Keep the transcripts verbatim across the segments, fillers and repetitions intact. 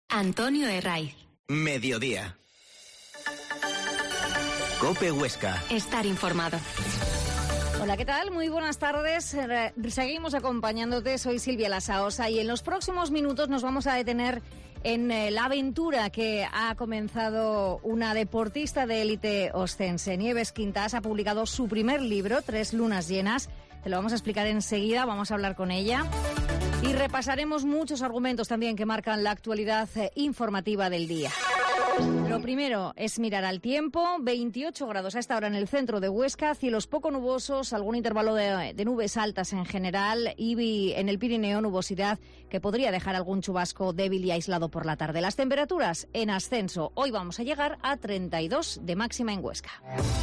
Antonio Herraiz. Mediodía. COPE Huesca. Estar informado. Hola, ¿qué tal? Muy buenas tardes. Seguimos acompañándote. Soy Silvia Lasaosa y en los próximos minutos nos vamos a detener en la aventura que ha comenzado una deportista de élite ostense. Nieves Quintas ha publicado su primer libro, Tres lunas llenas. Te lo vamos a explicar enseguida, vamos a hablar con ella. Y repasaremos muchos argumentos también que marcan la actualidad informativa del día. Lo primero es mirar al tiempo. veintiocho grados a esta hora en el centro de Huesca, cielos poco nubosos, algún intervalo de, de nubes altas en general y en el Pirineo nubosidad que podría dejar algún chubasco débil y aislado por la tarde. Las temperaturas en ascenso. Hoy vamos a llegar a treinta y dos de máxima en Huesca.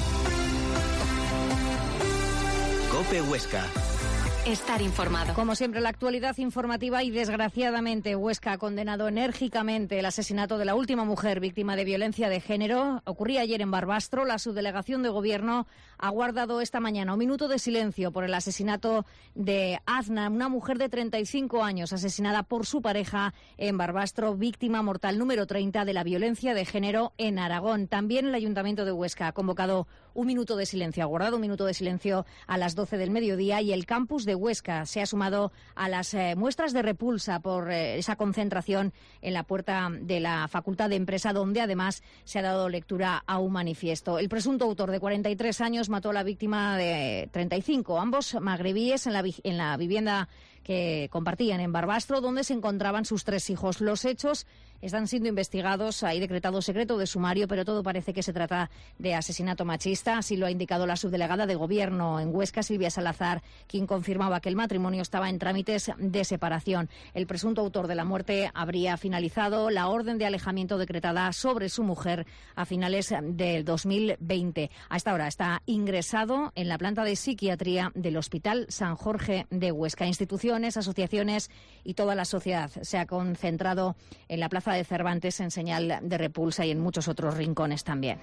COPE Huesca. Estar informado. Como siempre, la actualidad informativa y, desgraciadamente, Huesca ha condenado enérgicamente el asesinato de la última mujer víctima de violencia de género. Ocurría ayer en Barbastro. La subdelegación de Gobierno ha guardado esta mañana un minuto de silencio por el asesinato de Azna, una mujer de treinta y cinco años asesinada por su pareja en Barbastro, víctima mortal número treinta de la violencia de género en Aragón. También el Ayuntamiento de Huesca ha convocado un minuto de silencio, ha guardado un minuto de silencio a las doce del mediodía y el campus de Huesca se ha sumado a las eh, muestras de repulsa por eh, esa concentración en la puerta de la Facultad de Empresa, donde además se ha dado lectura a un manifiesto. El presunto autor de cuarenta y tres años mató a la víctima de treinta y cinco, ambos magrebíes, en la, en la vivienda que compartían en Barbastro, donde se encontraban sus tres hijos. Los hechos están siendo investigados, hay decretado secreto de sumario, pero todo parece que se trata de asesinato machista. Así lo ha indicado la subdelegada de Gobierno en Huesca, Silvia Salazar, quien confirmaba que el matrimonio estaba en trámites de separación. El presunto autor de la muerte habría finalizado la orden de alejamiento decretada sobre su mujer a finales del dos mil veinte. Hasta ahora está ingresado en la planta de psiquiatría del Hospital San Jorge de Huesca. Instituciones, asociaciones y toda la sociedad se ha concentrado en la plaza de Cervantes en señal de repulsa y en muchos otros rincones también.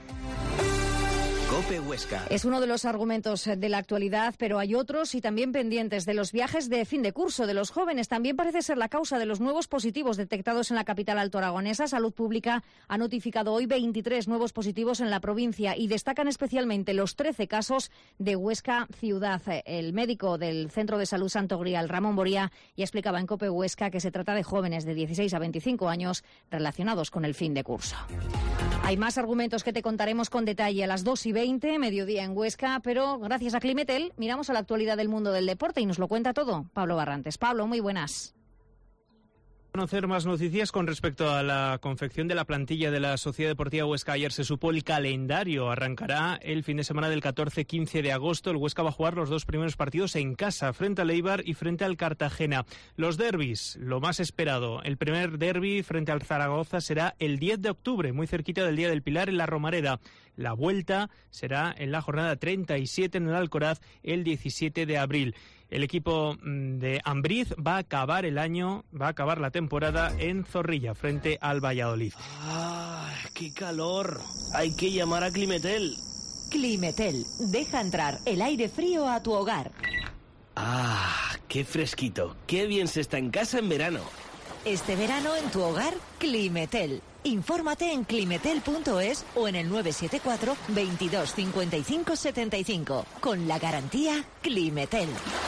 COPE Huesca. Es uno de los argumentos de la actualidad, pero hay otros y también pendientes. De los viajes de fin de curso de los jóvenes también parece ser la causa de los nuevos positivos detectados en la capital altoaragonesa. Salud Pública ha notificado hoy veintitrés nuevos positivos en la provincia y destacan especialmente los trece casos de Huesca ciudad. El médico del Centro de Salud Santo Grial, Ramón Boria, ya explicaba en COPE Huesca que se trata de jóvenes de dieciséis a veinticinco años relacionados con el fin de curso. Hay más argumentos que te contaremos con detalle a las dos y veinte, mediodía en Huesca, pero gracias a Climetel miramos a la actualidad del mundo del deporte y nos lo cuenta todo Pablo Barrantes. Pablo, muy buenas. Conocer más noticias con respecto a la confección de la plantilla de la Sociedad Deportiva Huesca. Ayer se supo el calendario. Arrancará el fin de semana del catorce quince de agosto. El Huesca va a jugar los dos primeros partidos en casa, frente al Eibar y frente al Cartagena. Los derbis, lo más esperado. El primer derbi frente al Zaragoza será el diez de octubre, muy cerquita del Día del Pilar en la Romareda. La vuelta será en la jornada treinta y siete en el Alcoraz el diecisiete de abril. El equipo de Ambriz va a acabar el año, va a acabar la temporada en Zorrilla, frente al Valladolid. ¡Ah, qué calor! Hay que llamar a Climetel. Climetel, deja entrar el aire frío a tu hogar. ¡Ah, qué fresquito! ¡Qué bien se está en casa en verano! Este verano en tu hogar, Climetel. Infórmate en climetel punto es o en el nueve siete cuatro, veintidós, cincuenta y cinco, setenta y cinco. Con la garantía Climetel.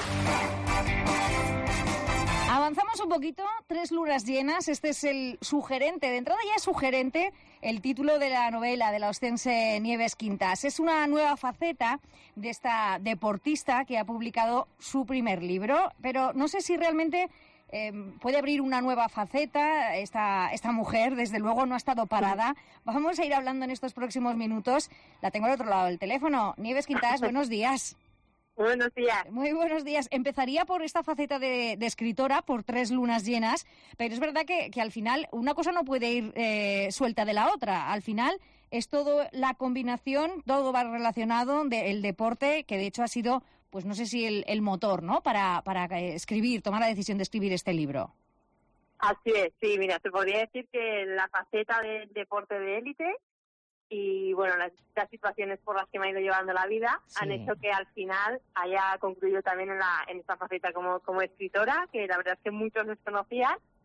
Avanzamos un poquito, tres lunas llenas, este es el sugerente, de entrada ya es sugerente el título de la novela de la ostense Nieves Quintas. Es una nueva faceta de esta deportista que ha publicado su primer libro, pero no sé si realmente eh, puede abrir una nueva faceta. Esta, esta mujer, desde luego, no ha estado parada. Vamos a ir hablando en estos próximos minutos. La tengo al otro lado del teléfono. Nieves Quintas, buenos días. Buenos días. Muy buenos días. Empezaría por esta faceta de, de escritora, por tres lunas llenas, pero es verdad que, que al final una cosa no puede ir eh, suelta de la otra. Al final es todo la combinación, todo va relacionado del deporte, que de hecho ha sido, pues no sé si el, el motor, ¿no?, para, para escribir, tomar la decisión de escribir este libro. Así es, sí, mira, se podría decir que la faceta del deporte de élite y, bueno, las, las situaciones por las que me ha ido llevando la vida sí. han hecho que al final haya concluido también en, la, en esta faceta como, como escritora, que la verdad es que muchos desconocían.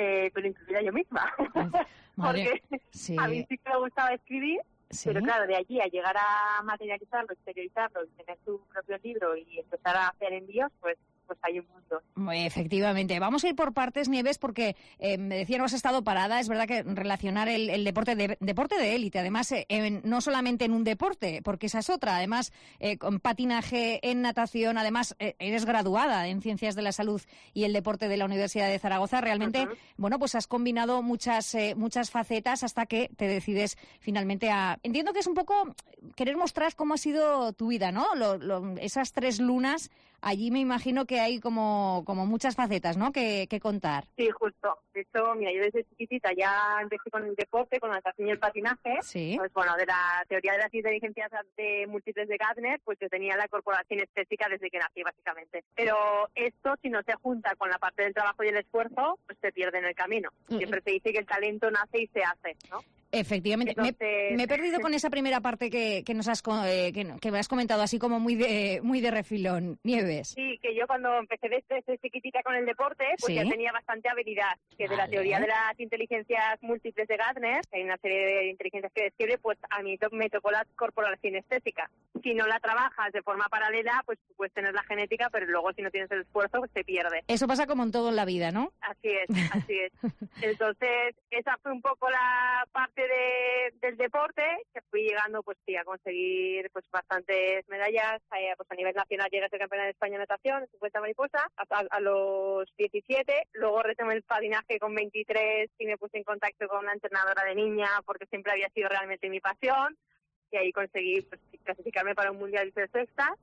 eh, pero incluida yo misma. Madre, Porque sí. a mí sí que me gustaba escribir, Sí. pero claro, de allí a llegar a materializarlo, exteriorizarlo, y tener tu propio libro y empezar a hacer envíos, pues pues hay un mundo. Efectivamente. Vamos a ir por partes, Nieves, porque eh, me decía, no has estado parada. Es verdad que relacionar el, el deporte de deporte de élite, además, eh, en, no solamente en un deporte, porque esa es otra, además, eh, con patinaje, en natación, además, eh, eres graduada en Ciencias de la Salud y el Deporte de la Universidad de Zaragoza. Realmente, uh-huh. bueno, pues has combinado muchas, eh, muchas facetas hasta que te decides finalmente a... Entiendo que es un poco querer mostrar cómo ha sido tu vida, ¿no? Lo, lo, esas tres lunas. Allí me imagino que hay como, como muchas facetas, ¿no?, que, que contar. Sí, justo. De hecho, mira, yo desde chiquitita ya empecé con el deporte, con la natación y el patinaje. Sí. Pues bueno, de la teoría de las inteligencias de múltiples de Gardner, pues yo tenía la corporación estética desde que nací, básicamente. Pero esto, si no se junta con la parte del trabajo y el esfuerzo, pues se pierde en el camino. Siempre se dice que el talento nace y se hace, ¿no? Efectivamente. Entonces... Me, me he perdido con esa primera parte que, que nos has eh, que, que me has comentado así como muy de muy de refilón, Nieves. Sí, que yo cuando empecé desde, desde chiquitita con el deporte, pues ¿Sí? ya tenía bastante habilidad. Que vale. De la teoría de las inteligencias múltiples de Gardner, que hay una serie de inteligencias que describe, pues a mí to- me tocó la corporalidad estética. Si no la trabajas de forma paralela, pues puedes tener la genética, pero luego si no tienes el esfuerzo, pues se pierde. Eso pasa como en todo en la vida, ¿no? Así es, así es. Entonces, esa fue un poco la parte de, del deporte, que fui llegando pues sí a conseguir pues bastantes medallas, eh, pues a nivel nacional llegué a ser campeona de España en natación, cincuenta mariposa, a, a, a los diecisiete, luego retomé el patinaje con veintitrés y me puse en contacto con una entrenadora de niña porque siempre había sido realmente mi pasión, y ahí conseguí pues, clasificarme para un mundial de sexta.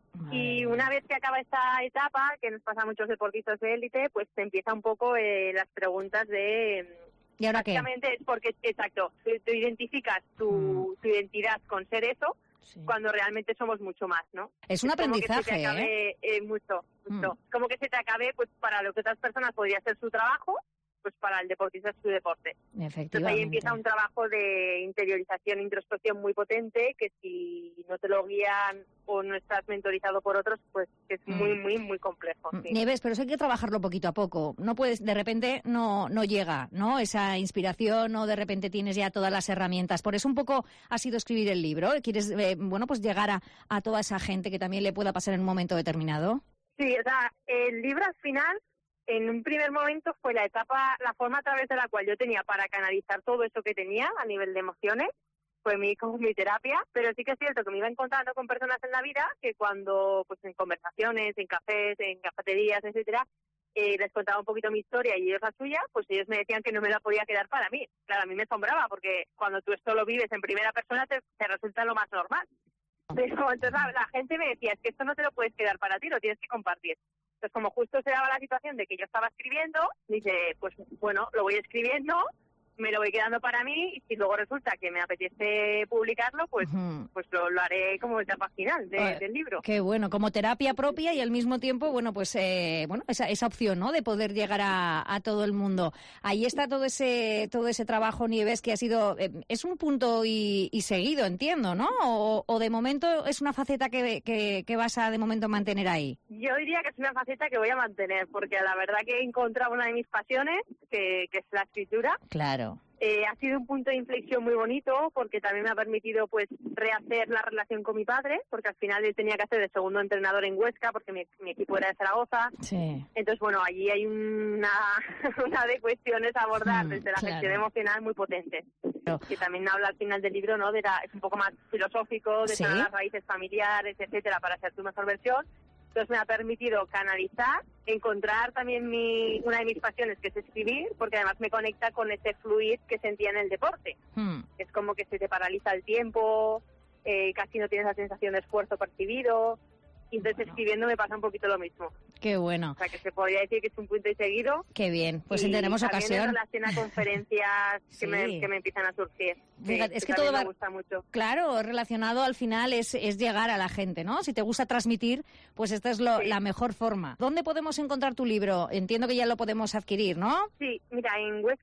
Y una vez que acaba esta etapa, que nos pasa a muchos deportistas de élite, pues te empieza un poco eh, las preguntas de... ¿Y ahora qué? Básicamente es porque, exacto, tú, tú identificas tu, mm. tu identidad con ser eso, sí. cuando realmente somos mucho más, ¿no? Es un es aprendizaje, como que se te acabe, ¿eh? eh mucho, mucho. Mm. Como que se te acabe, pues para lo que otras personas podría ser su trabajo, pues para el deportista es su deporte. Efectivamente. Entonces ahí empieza un trabajo de interiorización, introspección muy potente, que si no te lo guían o no estás mentorizado por otros, pues es muy, muy, muy complejo. Sí. Nieves, pero eso hay que trabajarlo poquito a poco. No puedes, de repente no, no llega, ¿no? Esa inspiración, o de repente tienes ya todas las herramientas. Por eso un poco ha sido escribir el libro. ¿Quieres, eh, bueno, pues llegar a, a toda esa gente que también le pueda pasar en un momento determinado? Sí, o sea, el libro al final, en un primer momento fue la etapa, la forma a través de la cual yo tenía para canalizar todo eso que tenía a nivel de emociones, fue mi, como mi terapia, pero sí que es cierto que me iba encontrando con personas en la vida que cuando, pues en conversaciones, en cafés, en cafeterías, etcétera, eh, les contaba un poquito mi historia y ellos la suya, pues ellos me decían que no me la podía quedar para mí. Claro, a mí me asombraba porque cuando tú esto lo vives en primera persona te, te resulta lo más normal. Pero entonces la, la gente me decía, es que esto no te lo puedes quedar para ti, lo tienes que compartir. Entonces, como justo se daba la situación de que yo estaba escribiendo, dice, pues bueno, lo voy escribiendo, me lo voy quedando para mí, y si luego resulta que me apetece publicarlo, pues uh-huh. pues lo, lo haré como etapa final de, uh, del libro. Qué bueno, como terapia propia y al mismo tiempo, bueno, pues eh, bueno esa, esa opción, ¿no?, de poder llegar a, a todo el mundo. Ahí está todo ese todo ese trabajo, Nieves, que ha sido, eh, es un punto y, y seguido, entiendo, ¿no? O, o de momento es una faceta que, que, que vas a de momento mantener ahí. Yo diría que es una faceta que voy a mantener, porque la verdad que he encontrado una de mis pasiones, que, que es la escritura. Claro. Eh, ha sido un punto de inflexión muy bonito porque también me ha permitido pues rehacer la relación con mi padre, porque al final él tenía que hacer de segundo entrenador en Huesca porque mi, mi equipo era de Zaragoza. Sí. Entonces, bueno, allí hay una, una de cuestiones a abordar mm, desde la claro. gestión emocional muy potentes. Claro. Que también habla al final del libro, ¿no? De la, es un poco más filosófico, de ¿Sí? sanar las raíces familiares, etcétera, para ser tu mejor versión. Entonces me ha permitido canalizar, encontrar también mi, una de mis pasiones, que es escribir, porque además me conecta con ese fluir que sentía en el deporte. Hmm. Es como que se te paraliza el tiempo, eh, casi no tienes la sensación de esfuerzo percibido. Y entonces bueno. escribiendo me pasa un poquito lo mismo. Qué bueno. O sea, que se podría decir que es un punto y seguido. Qué bien, pues si tenemos ocasión. En relación a conferencias sí. que, me, que me empiezan a surgir. Fíjate, que, es que, que todo va, me gusta mucho. Claro, relacionado al final es, es llegar a la gente, ¿no? Si te gusta transmitir, pues esta es lo, sí. la mejor forma. ¿Dónde podemos encontrar tu libro? Entiendo que ya lo podemos adquirir, ¿no? Sí, mira, en Huesca,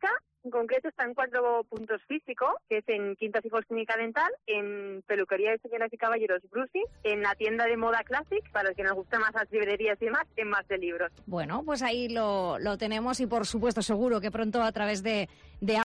En concreto está en cuatro puntos físicos, que es en Quintas y Fox Clínica Dental, en Peluquería de Señoras y Caballeros Brusi, en la tienda de moda Classic, para los que nos gustan más las librerías y demás, en Más de Libros. Bueno, pues ahí lo, lo tenemos y por supuesto seguro que pronto a través de, de